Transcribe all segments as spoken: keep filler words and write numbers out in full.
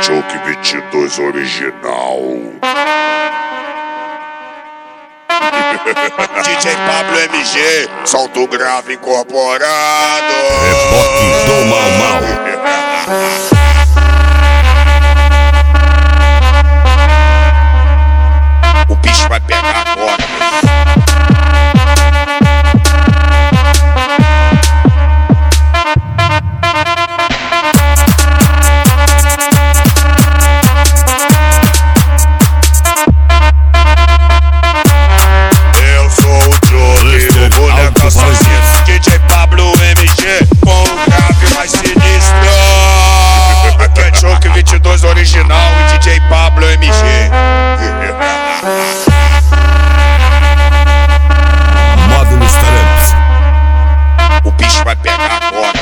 Ketchup vinte e dois original. D J Pablo M G, salto grave incorporado. Reboque do Mau Mau. O bicho vai pegar agora. Eu sou o Johnny, o boneco assassino. D J Pablo M G, com o grave mais sinistro. Ketchup vinte e dois original e D J Pablo M G. Modo nos talentos. O bicho vai pegar agora.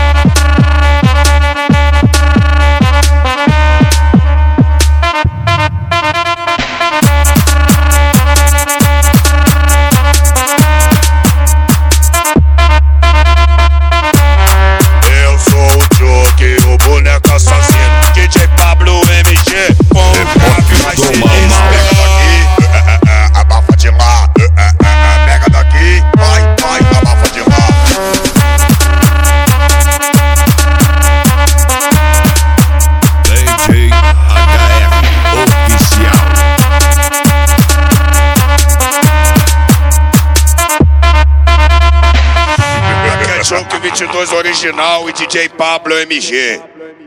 Eu sou o Johnny, o boneco assassino. D J Pablo M G, com o grave mais do sinistro. Mau Mau. Pega daqui, abafa de lá. Pega daqui, vai, vai, abafa de lá. D J H R Oficial. Ketchup vinte e dois original e D J Pablo M G.